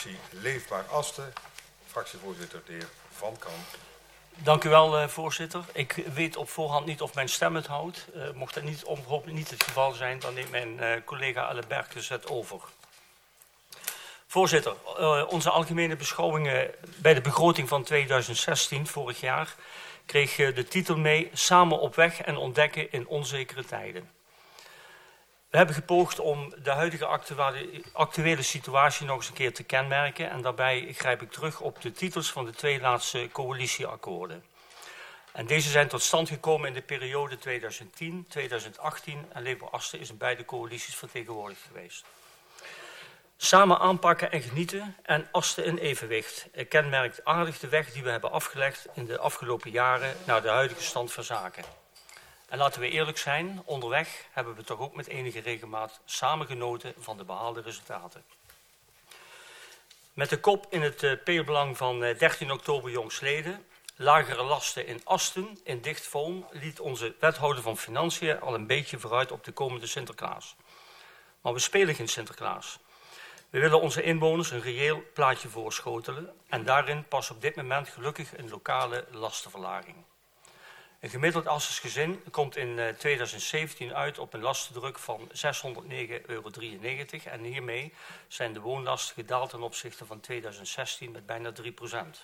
fractie Leefbaar Asten, fractievoorzitter de heer Van Kamp. Dank u wel, voorzitter. Ik weet op voorhand niet of mijn stem het houdt. Mocht dat hopelijk niet het geval zijn, dan neemt mijn collega Allebertus het over. Voorzitter, onze algemene beschouwingen bij de begroting van 2016, vorig jaar, kreeg de titel mee Samen op weg en ontdekken in onzekere tijden. We hebben gepoogd om de huidige actuele situatie nog eens een keer te kenmerken en daarbij grijp ik terug op de titels van de twee laatste coalitieakkoorden. En deze zijn tot stand gekomen in de periode 2010, 2018 en Leefbaar Asten is in beide coalities vertegenwoordigd geweest. Samen aanpakken en genieten en Asten in evenwicht kenmerkt aardig de weg die we hebben afgelegd in de afgelopen jaren naar de huidige stand van zaken. En laten we eerlijk zijn, onderweg hebben we toch ook met enige regelmaat samengenoten van de behaalde resultaten. Met de kop in het peerbelang van 13 oktober jongstleden, lagere lasten in Asten in Dichtfoam, liet onze wethouder van Financiën al een beetje vooruit op de komende Sinterklaas. Maar we spelen geen Sinterklaas. We willen onze inwoners een reëel plaatje voorschotelen en daarin past op dit moment gelukkig een lokale lastenverlaging. Een gemiddeld Astens gezin komt in 2017 uit op een lastendruk van €609,93 en hiermee zijn de woonlasten gedaald ten opzichte van 2016 met bijna 3%.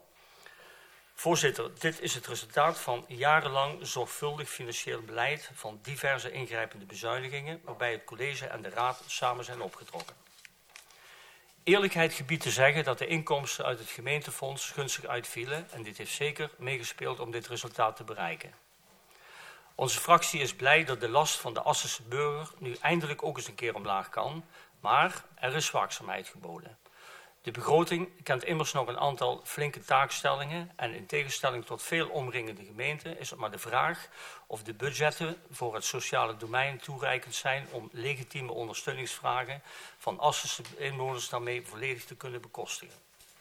Voorzitter, dit is het resultaat van jarenlang zorgvuldig financieel beleid van diverse ingrijpende bezuinigingen waarbij het college en de raad samen zijn opgetrokken. Eerlijkheid gebiedt te zeggen dat de inkomsten uit het gemeentefonds gunstig uitvielen en dit heeft zeker meegespeeld om dit resultaat te bereiken. Onze fractie is blij dat de last van de Assense burger nu eindelijk ook eens een keer omlaag kan, maar er is waakzaamheid geboden. De begroting kent immers nog een aantal flinke taakstellingen en in tegenstelling tot veel omringende gemeenten is het maar de vraag of de budgetten voor het sociale domein toereikend zijn om legitieme ondersteuningsvragen van Assense inwoners daarmee volledig te kunnen bekostigen.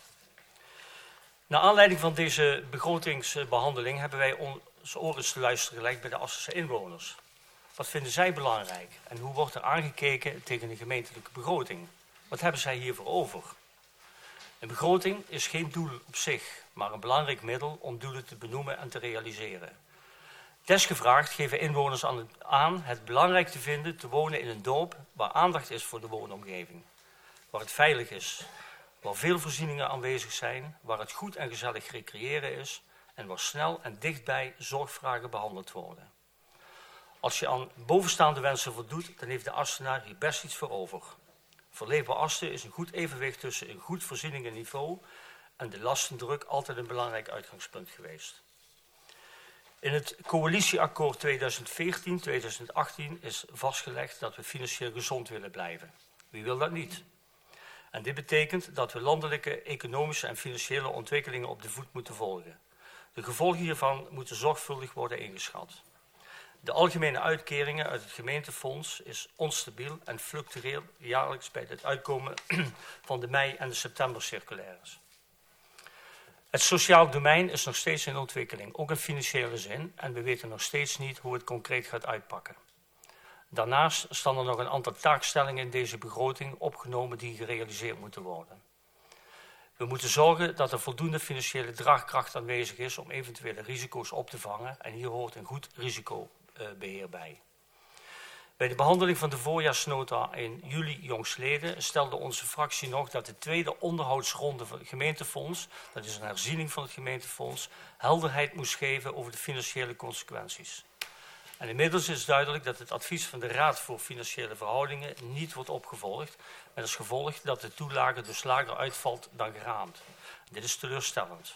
Naar aanleiding van deze begrotingsbehandeling hebben wij ons oren te luisteren gelegd bij de Assense inwoners. Wat vinden zij belangrijk en hoe wordt er aangekeken tegen een gemeentelijke begroting? Wat hebben zij hiervoor over? Een begroting is geen doel op zich, maar een belangrijk middel om doelen te benoemen en te realiseren. Desgevraagd geven inwoners aan het belangrijk te vinden te wonen in een dorp waar aandacht is voor de woonomgeving, waar het veilig is, waar veel voorzieningen aanwezig zijn, waar het goed en gezellig recreëren is en waar snel en dichtbij zorgvragen behandeld worden. Als je aan bovenstaande wensen voldoet, dan heeft de Astenaar hier best iets voor over. Voor Leefbaar Asten is een goed evenwicht tussen een goed voorzieningenniveau en de lastendruk altijd een belangrijk uitgangspunt geweest. In het coalitieakkoord 2014-2018 is vastgelegd dat we financieel gezond willen blijven. Wie wil dat niet? En dit betekent dat we landelijke economische en financiële ontwikkelingen op de voet moeten volgen. De gevolgen hiervan moeten zorgvuldig worden ingeschat. De algemene uitkeringen uit het gemeentefonds is onstabiel en fluctueert jaarlijks bij het uitkomen van de mei- en de septembercirculaires. Het sociaal domein is nog steeds in ontwikkeling, ook in financiële zin, en we weten nog steeds niet hoe het concreet gaat uitpakken. Daarnaast staan er nog een aantal taakstellingen in deze begroting opgenomen die gerealiseerd moeten worden. We moeten zorgen dat er voldoende financiële draagkracht aanwezig is om eventuele risico's op te vangen en hier hoort een goed risicobeheer bij. Bij de behandeling van de voorjaarsnota in juli jongstleden stelde onze fractie nog dat de tweede onderhoudsronde van het gemeentefonds, dat is een herziening van het gemeentefonds, helderheid moest geven over de financiële consequenties. En inmiddels is duidelijk dat het advies van de Raad voor Financiële Verhoudingen niet wordt opgevolgd, met als gevolg dat de toelage dus lager uitvalt dan geraamd. Dit is teleurstellend.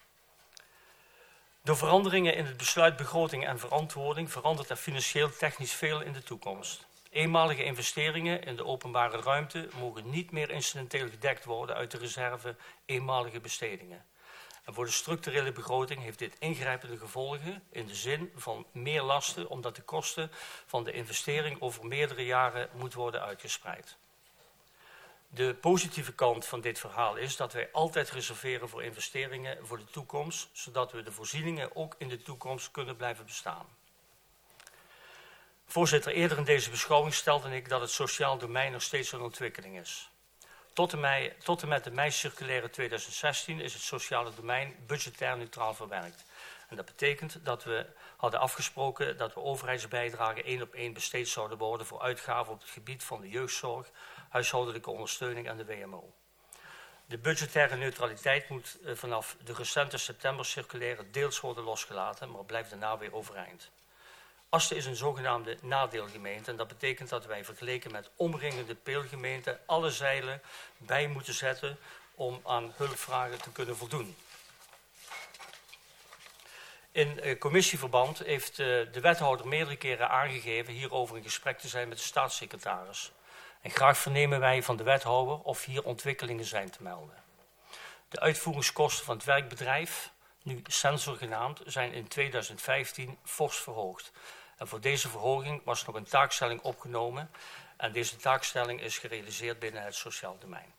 Door veranderingen in het besluit begroting en verantwoording verandert er financieel technisch veel in de toekomst. Eenmalige investeringen in de openbare ruimte mogen niet meer incidenteel gedekt worden uit de reserve eenmalige bestedingen. En voor de structurele begroting heeft dit ingrijpende gevolgen in de zin van meer lasten, omdat de kosten van de investering over meerdere jaren moet worden uitgespreid. De positieve kant van dit verhaal is dat wij altijd reserveren voor investeringen voor de toekomst, zodat we de voorzieningen ook in de toekomst kunnen blijven bestaan. Voorzitter, eerder in deze beschouwing stelde ik dat het sociaal domein nog steeds een ontwikkeling is. Tot en met de mei-circulaire 2016 is het sociale domein budgetair neutraal verwerkt. En dat betekent dat we hadden afgesproken dat we overheidsbijdragen 1-op-1 besteed zouden worden voor uitgaven op het gebied van de jeugdzorg, huishoudelijke ondersteuning en de WMO. De budgettaire neutraliteit moet vanaf de recente september-circulaire deels worden losgelaten, maar blijft daarna weer overeind. Asten is een zogenaamde nadeelgemeente en dat betekent dat wij vergeleken met omringende peelgemeenten alle zeilen bij moeten zetten om aan hulpvragen te kunnen voldoen. In commissieverband heeft de wethouder meerdere keren aangegeven hierover in gesprek te zijn met de staatssecretaris. En graag vernemen wij van de wethouder of hier ontwikkelingen zijn te melden. De uitvoeringskosten van het werkbedrijf, nu Sensor genaamd, zijn in 2015 fors verhoogd. En voor deze verhoging was nog een taakstelling opgenomen en deze taakstelling is gerealiseerd binnen het sociaal domein.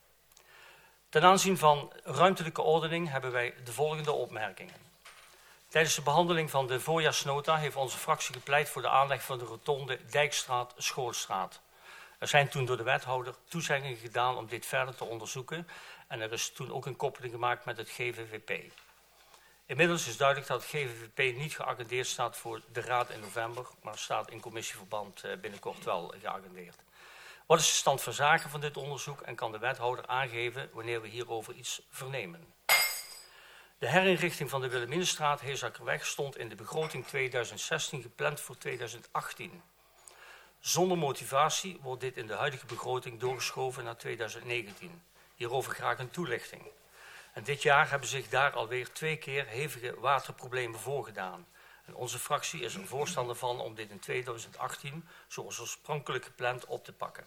Ten aanzien van ruimtelijke ordening hebben wij de volgende opmerkingen. Tijdens de behandeling van de voorjaarsnota heeft onze fractie gepleit voor de aanleg van de rotonde Dijkstraat-Schoolstraat. Er zijn toen door de wethouder toezeggingen gedaan om dit verder te onderzoeken en er is toen ook een koppeling gemaakt met het GVVP. Inmiddels is duidelijk dat het GVVP niet geagendeerd staat voor de raad in november, maar staat in commissieverband binnenkort wel geagendeerd. Wat is de stand van zaken van dit onderzoek en kan de wethouder aangeven wanneer we hierover iets vernemen? De herinrichting van de Wilhelminastraat Heesakerweg stond in de begroting 2016 gepland voor 2018. Zonder motivatie wordt dit in de huidige begroting doorgeschoven naar 2019. Hierover graag een toelichting. En dit jaar hebben zich daar alweer 2 keer hevige waterproblemen voorgedaan. En onze fractie is er voorstander van om dit in 2018, zoals oorspronkelijk gepland, op te pakken.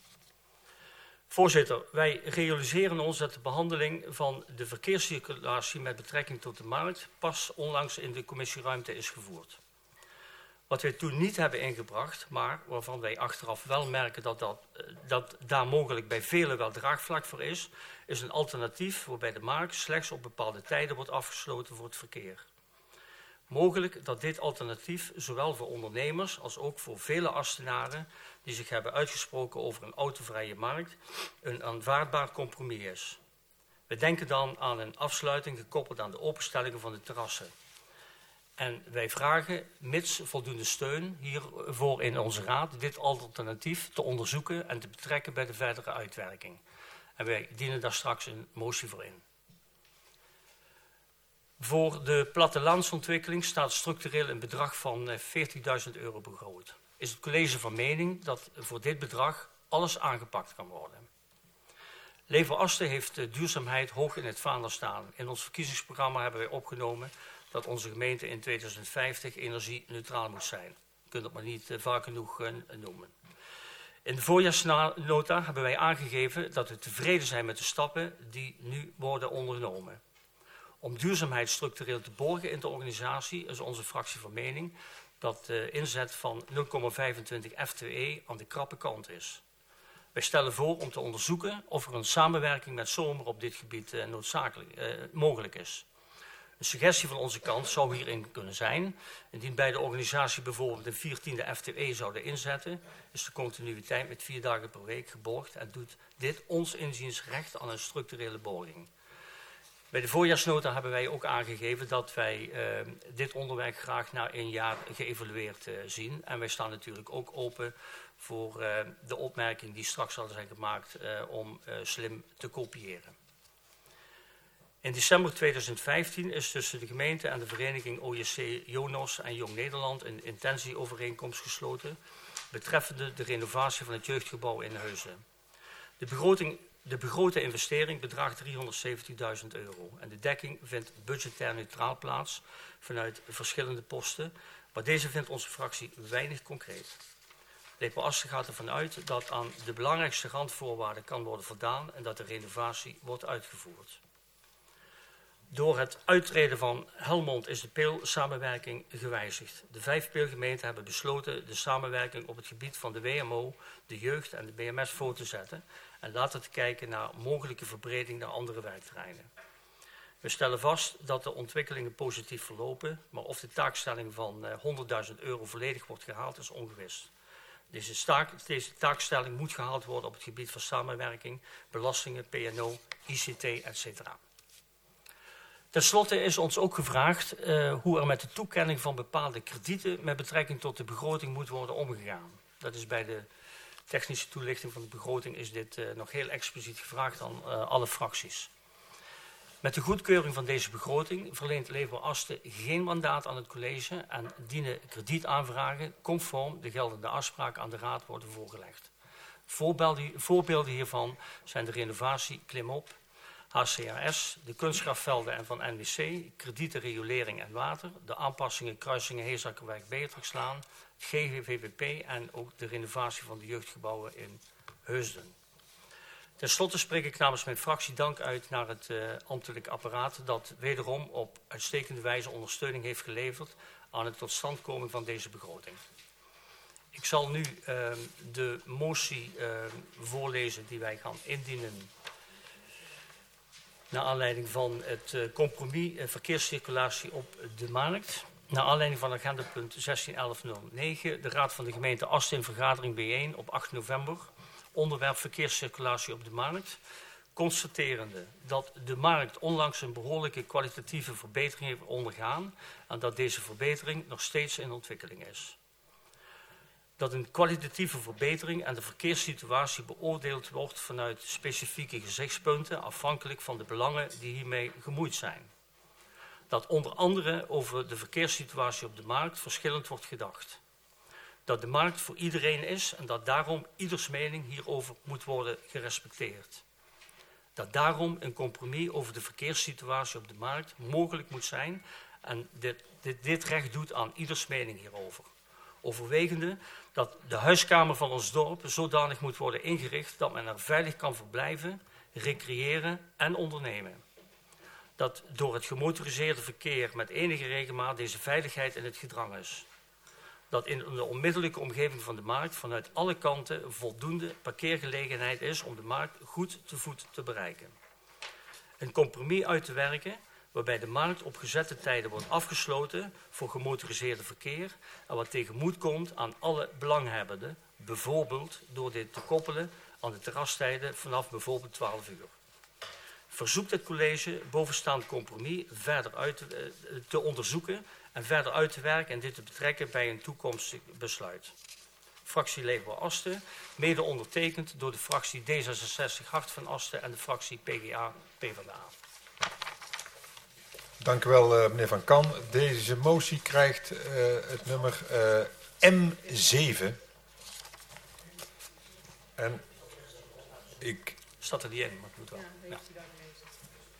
Voorzitter, wij realiseren ons dat de behandeling van de verkeerscirculatie met betrekking tot de markt pas onlangs in de commissieruimte is gevoerd. Wat wij toen niet hebben ingebracht, maar waarvan wij achteraf wel merken dat daar mogelijk bij velen wel draagvlak voor is een alternatief waarbij de markt slechts op bepaalde tijden wordt afgesloten voor het verkeer. Mogelijk dat dit alternatief zowel voor ondernemers als ook voor vele Astenaren die zich hebben uitgesproken over een autovrije markt een aanvaardbaar compromis is. We denken dan aan een afsluiting gekoppeld aan de openstellingen van de terrassen. En wij vragen, mits voldoende steun hiervoor in onze raad, dit alternatief te onderzoeken en te betrekken bij de verdere uitwerking. En wij dienen daar straks een motie voor in. Voor de plattelandsontwikkeling staat structureel een bedrag van €40.000 begroot. Is het college van mening dat voor dit bedrag alles aangepakt kan worden. Leefbaar Asten heeft duurzaamheid hoog in het vaandel staan. In ons verkiezingsprogramma hebben wij opgenomen dat onze gemeente in 2050 energie-neutraal moet zijn. Je kunt het maar niet vaak genoeg noemen. In de voorjaarsnota hebben wij aangegeven dat we tevreden zijn met de stappen die nu worden ondernomen. Om duurzaamheid structureel te borgen in de organisatie is onze fractie van mening dat de inzet van 0,25 FTE aan de krappe kant is. Wij stellen voor om te onderzoeken of er een samenwerking met Zomer op dit gebied mogelijk is. Een suggestie van onze kant zou hierin kunnen zijn, indien bij de organisatie bijvoorbeeld een 14e FTE zouden inzetten, is de continuïteit met 4 dagen per week geborgd en doet dit ons inziens recht aan een structurele borging. Bij de voorjaarsnota hebben wij ook aangegeven dat wij dit onderwerp graag na 1 jaar geëvalueerd zien. En wij staan natuurlijk ook open voor de opmerking die straks zal zijn gemaakt om slim te kopiëren. In december 2015 is tussen de gemeente en de vereniging OJC Jonos en Jong Nederland een intentieovereenkomst gesloten betreffende de renovatie van het jeugdgebouw in Heusden. De begrote investering bedraagt €370.000 en de dekking vindt budgetair neutraal plaats vanuit verschillende posten, maar deze vindt onze fractie weinig concreet. Leefbaar Asten gaat ervan uit dat aan de belangrijkste randvoorwaarden kan worden voldaan en dat de renovatie wordt uitgevoerd. Door het uittreden van Helmond is de peelsamenwerking gewijzigd. De 5 peelgemeenten hebben besloten de samenwerking op het gebied van de WMO, de jeugd en de BMS voor te zetten en later te kijken naar mogelijke verbreding naar andere werkterreinen. We stellen vast dat de ontwikkelingen positief verlopen, maar of de taakstelling van €100.000 volledig wordt gehaald is ongewis. Deze taakstelling moet gehaald worden op het gebied van samenwerking, belastingen, P&O, ICT, etc. Ten slotte is ons ook gevraagd hoe er met de toekenning van bepaalde kredieten met betrekking tot de begroting moet worden omgegaan. Dat is bij de technische toelichting van de begroting is dit nog heel expliciet gevraagd aan alle fracties. Met de goedkeuring van deze begroting verleent Leefbaar Asten geen mandaat aan het college en dienen kredietaanvragen conform de geldende afspraak aan de Raad worden voorgelegd. Voorbeelden hiervan zijn de renovatie Klimop, HCRS, de kunstgrafvelden en van NWC, kredieten riolering en water, de aanpassingen kruisingen Heezakkerwijk Beatrixlaan, het GGVVP en ook de renovatie van de jeugdgebouwen in Heusden. Ten slotte spreek ik namens mijn fractie dank uit naar het ambtelijk apparaat dat wederom op uitstekende wijze ondersteuning heeft geleverd aan het totstandkoming van deze begroting. Ik zal nu de motie voorlezen die wij gaan indienen naar aanleiding van het compromis verkeerscirculatie op de markt. Naar aanleiding van agendapunt 161109, de Raad van de Gemeente Asten in vergadering bijeen op 8 november. Onderwerp verkeerscirculatie op de markt. Constaterende dat de markt onlangs een behoorlijke kwalitatieve verbetering heeft ondergaan en dat deze verbetering nog steeds in ontwikkeling is. Dat een kwalitatieve verbetering en de verkeerssituatie beoordeeld wordt vanuit specifieke gezichtspunten afhankelijk van de belangen die hiermee gemoeid zijn. Dat onder andere over de verkeerssituatie op de markt verschillend wordt gedacht. Dat de markt voor iedereen is en dat daarom ieders mening hierover moet worden gerespecteerd. Dat daarom een compromis over de verkeerssituatie op de markt mogelijk moet zijn en dit recht doet aan ieders mening hierover. Overwegende dat de huiskamer van ons dorp zodanig moet worden ingericht dat men er veilig kan verblijven, recreëren en ondernemen. Dat door het gemotoriseerde verkeer met enige regelmaat deze veiligheid in het gedrang is. Dat in de onmiddellijke omgeving van de markt vanuit alle kanten voldoende parkeergelegenheid is om de markt goed te voet te bereiken. Een compromis uit te werken waarbij de markt op gezette tijden wordt afgesloten voor gemotoriseerde verkeer en wat tegemoet komt aan alle belanghebbenden, bijvoorbeeld door dit te koppelen aan de terrastijden vanaf bijvoorbeeld 12 uur. Verzoekt het college bovenstaand compromis verder uit te onderzoeken en verder uit te werken en dit te betrekken bij een toekomstig besluit. Fractie Leefbaar Asten, mede ondertekend door de fractie D66 Hart van Asten en de fractie PGA PvdA. Dank u wel, meneer Van Kan. Deze motie krijgt het nummer M7. En ik... Staat er niet in, maar ik moet wel. Ja.